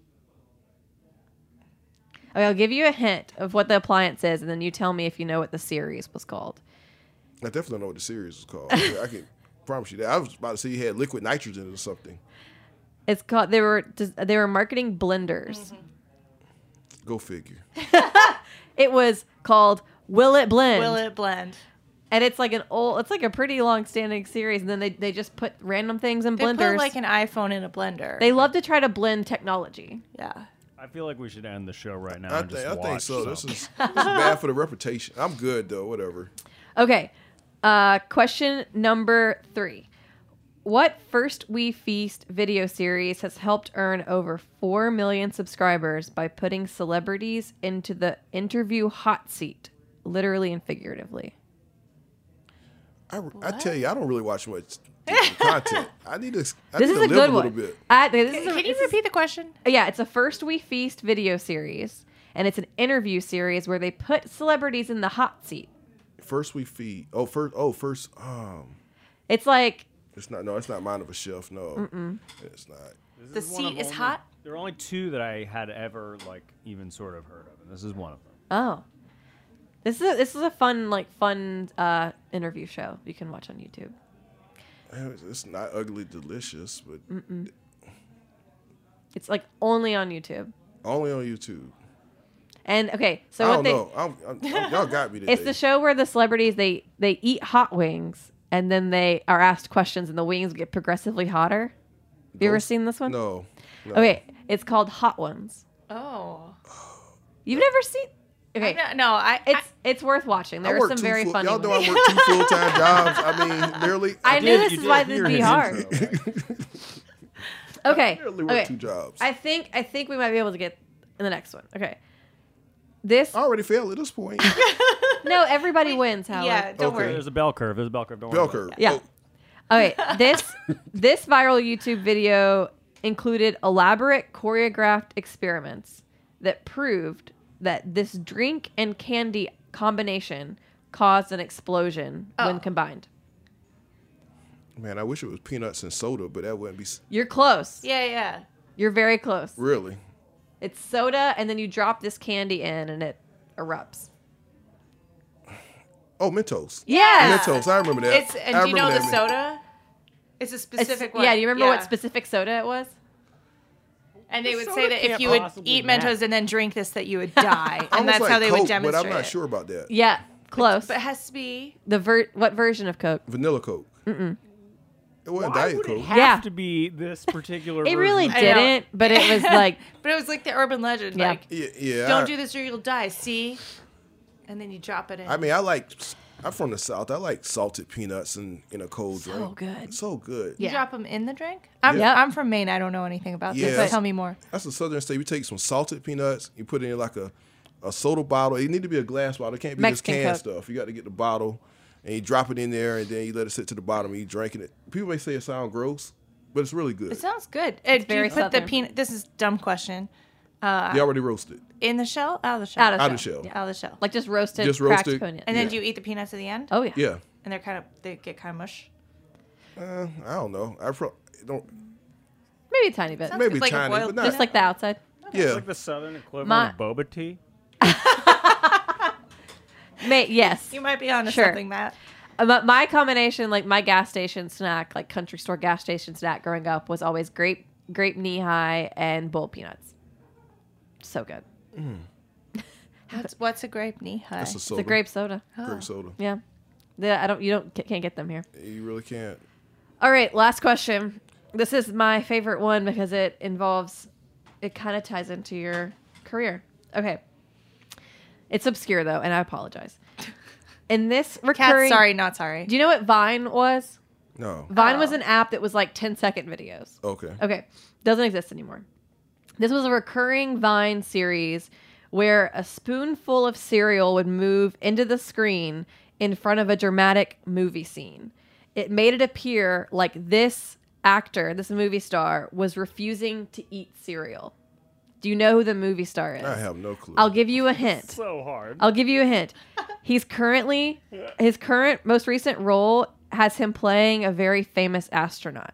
Okay, I'll give you a hint of what the appliance is, and then you tell me if you know what the series was called. I definitely don't know what the series is called. I can promise you that. I was about to say you had liquid nitrogen or something. It's called. They were they were marketing blenders. Go figure. It was called Will It Blend? Will it blend? And it's like an old. It's like a pretty long-standing series, and then they they just put random things in They blenders. put like an iPhone in a blender. They love to try to blend technology. yeah. I feel like we should end the show right now. I, and think, just I think watch so. This some. is, this is bad for the reputation. I'm good, though. Whatever. Okay. Uh, question number three. What First We Feast video series has helped earn over four million subscribers by putting celebrities into the interview hot seat, literally and figuratively? I, I tell you, I don't really watch much digital content. I need to. I This need is to a live good a little one. bit. I, this is a- Can you this is- repeat the question? Yeah, it's a First We Feast video series, and it's an interview series where they put celebrities in the hot seat. First we feed. Oh, first. Oh, first. Um, It's like it's not. No, it's not mine of a chef. No, Mm-mm. it's not. The This one seat of is only- hot? There are only two that I had ever like even sort of heard of, and this is one of them. oh, this is a, this is a fun like fun uh, interview show you can watch on YouTube. It's not ugly delicious, but Mm-mm. It's like only on YouTube. only on YouTube. And okay, so I what don't they know. I'm, I'm, I'm- y'all got me today. it's the show where the celebrities they they eat hot wings and then they are asked questions and the wings get progressively hotter. Have you ever Ghost- seen this one? No. no. Okay, it's called Hot Ones. Oh. You've never seen? Okay, not- no, I- It's it's worth watching. There I are work some two very full, funny. Y'all know ones. I work two full time jobs. I mean, literally. I knew this is why this would be hard. Okay. literally work okay. two jobs. I think I think we might be able to get in the next one. Okay. This I already failed at this point. no, everybody wins. Howard. Yeah, don't Okay. worry. There's a bell curve. There's a bell curve. Don't Bell worry curve. about Yeah. Okay. This this viral YouTube video included elaborate choreographed experiments that proved that this drink and candy combination caused an explosion Oh. when combined. Man, I wish it was peanuts and soda, but that wouldn't be s- You're close. Yeah, yeah. You're very close. really. It's soda, and then you drop this candy in, and it erupts. Oh, Mentos. Yeah. Mentos. I remember that. It's and I do you know remember the that. soda? It's a It's- specific one. Yeah, do you remember what Yeah. specific soda it was? And they The would soda say that if can't you would possibly eat match. Mentos and then drink this, that you would die, and Almost that's like how they Coke, would demonstrate. But I'm not it. sure about that. Yeah, close. But it has to be. The ver- what version of Coke? Vanilla Coke. Mm-mm. It wasn't Why Diet would it Coke. have Yeah. to be this particular It really version? I know. didn't, but it was like But it was like the urban legend. Yeah. Like, Yeah, yeah. don't I, do this or you'll die. See, and then you drop it in. I mean, I like. I'm from the South. I like salted peanuts in, in a cold So drink. good. So good. you Yeah. drop them in the drink. I'm Yeah. I'm from Maine. I don't know anything about Yeah. this. So tell me more. That's a southern state. We take some salted peanuts. You put it in like a, a soda bottle. It need to be a glass bottle. It can't be Mexican this canned Coke. stuff. You got to get the bottle, and you drop it in there, and then you let it sit to the bottom, and you drinking it. People may say it sounds gross, but it's really good. It sounds good. It's very do you put the southern. peanut. This is a dumb question. Uh, you already roasted. in the shell, out of the shell, out of Out of shell. shell. Yeah. out of the shell. Like just roasted, Just cracked roasted. peanuts. And then Yeah. do you eat the peanuts at the end? Oh yeah. Yeah. And they're kind of they get kind of mush. Uh, I don't know. I pro- don't. Maybe a tiny bit. Sounds Maybe like a tiny, boiled but not. Just like the outside. Yeah. It's like the southern equivalent My- of boba tea. May- yes. You might be onto Sure. something, Matt. Uh, but my combination, like my gas station snack, like country store gas station snack growing up, was always grape, grape knee high and bowl peanuts. So good. What's, what's a grape knee high? That's a It's soda. a grape soda. Grape soda. Yeah. The, I don't. You don't. Can't get them here. You really can't. All right. Last question. This is my favorite one because it involves. It kind of ties into your career. Okay. It's obscure though, and I apologize. In this Cat, recurring, sorry, not sorry. Do you know what Vine was? No. Vine Oh. was an app that was like ten second videos. Okay. Okay. Doesn't exist anymore. This was a recurring Vine series where a spoonful of cereal would move into the screen in front of a dramatic movie scene. It made it appear like this actor, this movie star, was refusing to eat cereal. Do you know who the movie star is? I have no clue. I'll give you a hint. So hard. I'll give you a hint. He's currently, his current most recent role has him playing a very famous astronaut.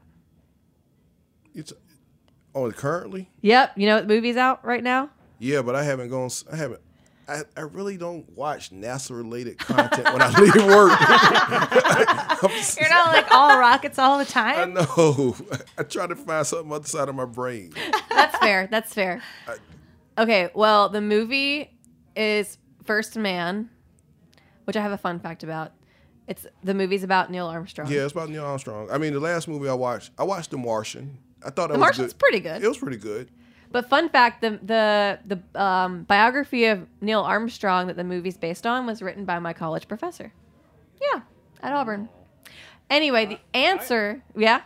It's oh currently. Yep. You know what movie's out right now? Yeah, but I haven't gone. s- I haven't. I, I really don't watch NASA related content when I leave work. I'm s- You're not like all rockets all the I time. know. I try to find something other side of my brain. That's fair. That's fair. Okay, well, the movie is First Man, which I have a fun fact about. It's the movie's about Neil Armstrong. Yeah, it's about Neil Armstrong. I mean, the last movie I watched, I watched The Martian. I thought that The was Martian's good. pretty good. It was pretty good. But fun fact, the the the um, biography of Neil Armstrong that the movie's based on was written by my college professor. Yeah, at Auburn. Anyway, the answer, yeah.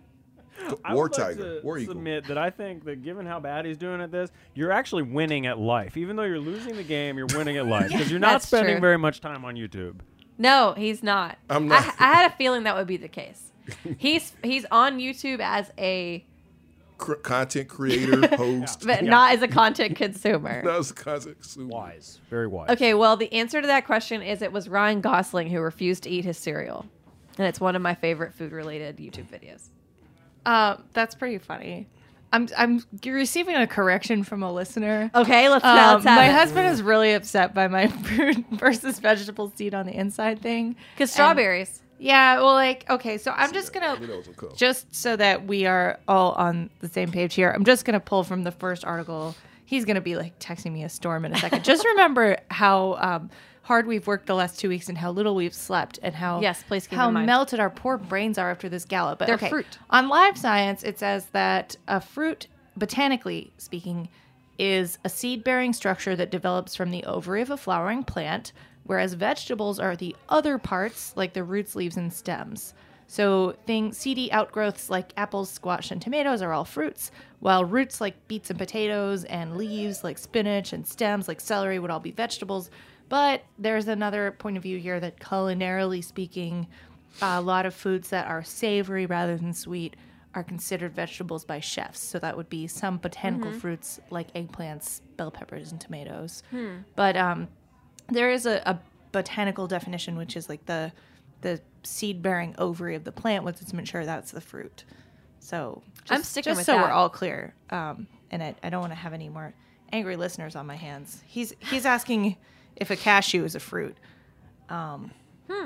I War would like Tiger, to War Eagle. submit that I think that given how bad he's doing at this, you're actually winning at life. Even though you're losing the game, you're winning at life because you're not That's spending true. very much time on YouTube. No, he's not. I'm not. I, I had a feeling that would be the case. He's he's on YouTube as a, Cr- content creator, host. but Yeah. not as a content consumer. That was a content consumer. Wise, very wise. Okay, well, the answer to that question is it was Ryan Gosling who refused to eat his cereal. And it's one of my favorite food-related YouTube videos. Uh, that's pretty funny. I'm I'm receiving a correction from a listener. Okay, let's, Um, let's have my it. husband is really upset by my fruit versus vegetable seed on the inside thing. Because strawberries. Yeah, well, like, okay, so I'm just gonna, We know what's gonna come. just so that we are all on the same page here, I'm just gonna pull from the first article. He's gonna be like texting me a storm in a second. Just remember how um, hard we've worked the last two weeks and how little we've slept and how Yes, please keep how in mind. melted our poor brains are after this gala. But They're okay, fruit. on Live Science, it says that a fruit, botanically speaking, is a seed-bearing structure that develops from the ovary of a flowering plant, whereas vegetables are the other parts, like the roots, leaves, and stems. So things, seedy outgrowths like apples, squash, and tomatoes are all fruits, while roots like beets and potatoes and leaves like spinach and stems like celery would all be vegetables. But there's another point of view here that culinarily speaking, a lot of foods that are savory rather than sweet are considered vegetables by chefs. So that would be some botanical Mhm. fruits like eggplants, bell peppers, and tomatoes. Hmm. But um, there is a, a botanical definition, which is like the the seed-bearing ovary of the plant. Once it's mature, that's the fruit. So just, I'm sticking just with so that. we're all clear. Um, and I, I don't want to have any more angry listeners on my hands. He's he's asking if a cashew is a fruit. Um, hmm.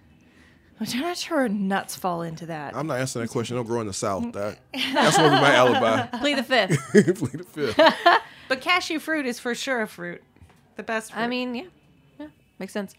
Which I'm not sure where nuts fall into that. I'm not answering that question. Don't grow in the South. That, that's going to be my alibi. Plead the fifth. Plead the fifth. But cashew fruit is for sure a fruit. The best fruit. I mean, yeah. Yeah. Makes sense.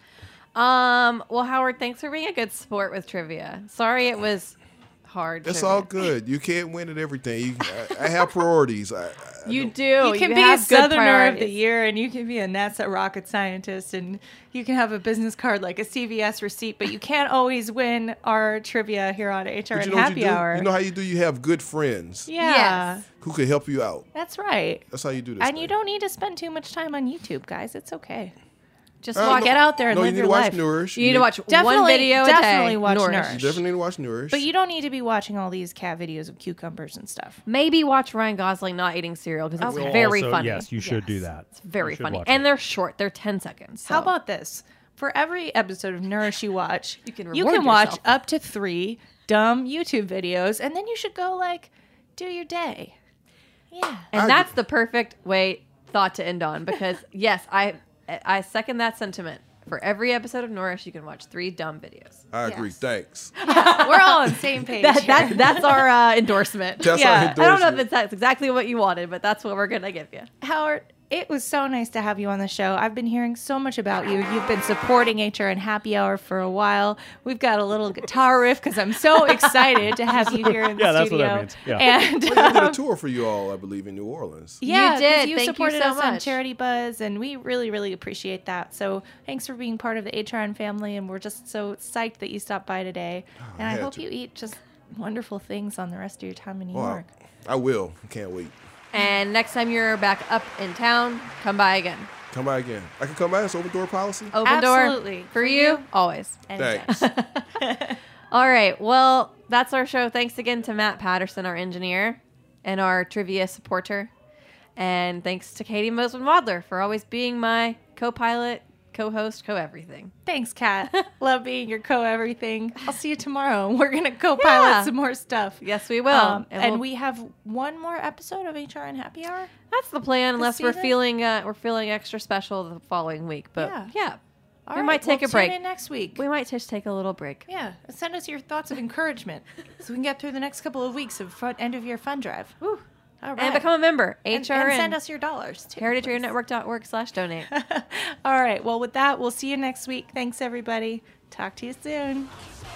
Um, well, Howard, thanks for being a good sport with trivia. Sorry it was hard. It's trivia. all good. You can't win at everything. You, I, I have priorities. I, I You don't- do. You can be a have good Southerner of the priorities. Year, and you can be a NASA rocket scientist, and you can have a business card like a C V S receipt, but you can't always win our trivia here on H R But N you know what Happy you do? Hour. You know how you do? You have good friends Yeah. Yes. who can help you out. That's right. That's how you do this. And thing. you don't need to spend too much time on YouTube, guys. It's okay. Just Uh, walk, no- get out there and no, live you need your to watch life. Nourish. You need to watch one Definitely- video a day. definitely watch Nourish. Nourish. You definitely need to watch Nourish. But you don't need to be watching all these cat videos of cucumbers and stuff. Maybe watch Ryan Gosling not eating cereal because it's Well, very also, funny. Yes, you should do that. It's very You should funny. watch And it. they're short. They're ten seconds. How so- about this? For every episode of Nourish you watch, You can you reward can watch yourself. up to three dumb YouTube videos, and then you should go like do your day. Yeah. And that's the perfect way thought to end on because yes, I I second that sentiment. For every episode of Nourish, you can watch three dumb videos. I agree. Thanks. We're all on the same page. That, here. that's that's our uh, endorsement. That's Yeah. our I I don't know if endorsement. it's that's exactly what you wanted, but that's what we're gonna give you. Howard, it was so nice to have you on the show. I've been hearing so much about you. You've been supporting H R N Happy Hour for a while. We've got a little guitar riff because I'm so excited to have you here in the Yeah, that's what studio. that means. Yeah. And We did a um, tour for you all, I believe, in New Orleans. yeah, You did. 'cause you Thank you supported so us on much. Charity Buzz, and we really, really appreciate that. So thanks for being part of the H R N family, and we're just so psyched that you stopped by today. and I had hope to. you eat just wonderful things on the rest of your time in New Well, York. I will. Can't wait. And next time you're back up in town, come by again. Come by again. I can come by. It's open door policy. Open Absolutely. door for you, always. Anytime. Thanks. All right. Well, that's our show. Thanks again to Matt Patterson, our engineer, and our trivia supporter. And thanks to Katie Mosman-Wadler for always being my co-pilot, co-host, co-everything. Thanks, Kat. Love being your co-everything. I'll see you tomorrow. We're going to co-pilot Yeah. some more stuff. Yes, we will. Um, And and we'll- we have one more episode of H R N Happy Hour. That's the plan, This unless we're season? feeling uh, we're feeling extra special the following week. But Yeah. yeah, All we right, might take well, a break. Tune in next week. We might just take a little break. Yeah, send us your thoughts of encouragement so we can get through the next couple of weeks of fun, end of year fun drive. Woo. All right. And become a member. And- H R N. And send us your dollars too. heritage radio network dot org slash donate. All right. Well, with that, we'll see you next week. Thanks, everybody. Talk to you soon.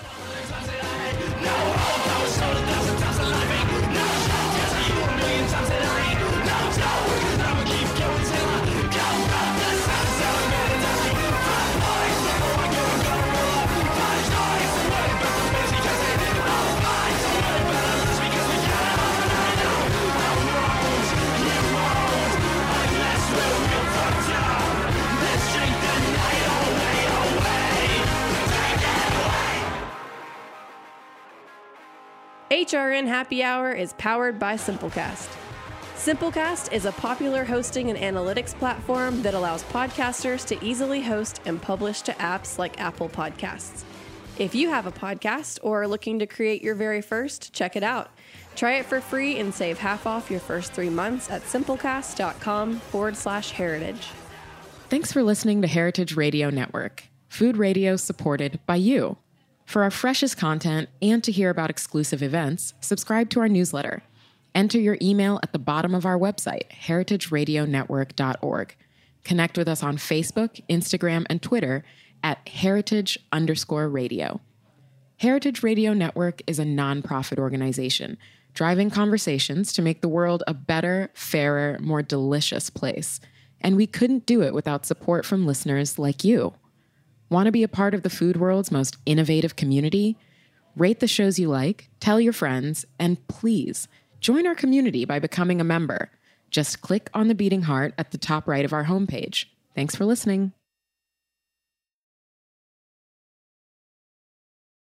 H R N Happy Hour is powered by Simplecast. Simplecast is a popular hosting and analytics platform that allows podcasters to easily host and publish to apps like Apple Podcasts. If you have a podcast or are looking to create your very first, check it out. Try it for free and save half off your first three months at simplecast.com forward slash heritage. Thanks for listening to Heritage Radio Network, food radio supported by you. For our freshest content and to hear about exclusive events, subscribe to our newsletter. Enter your email at the bottom of our website, heritage radio network dot org. Connect with us on Facebook, Instagram, and Twitter at heritage underscore radio. Heritage Radio Network is a nonprofit organization driving conversations to make the world a better, fairer, more delicious place. And we couldn't do it without support from listeners like you. Want to be a part of the food world's most innovative community? Rate the shows you like, tell your friends, and please join our community by becoming a member. Just click on the beating heart at the top right of our homepage. Thanks for listening.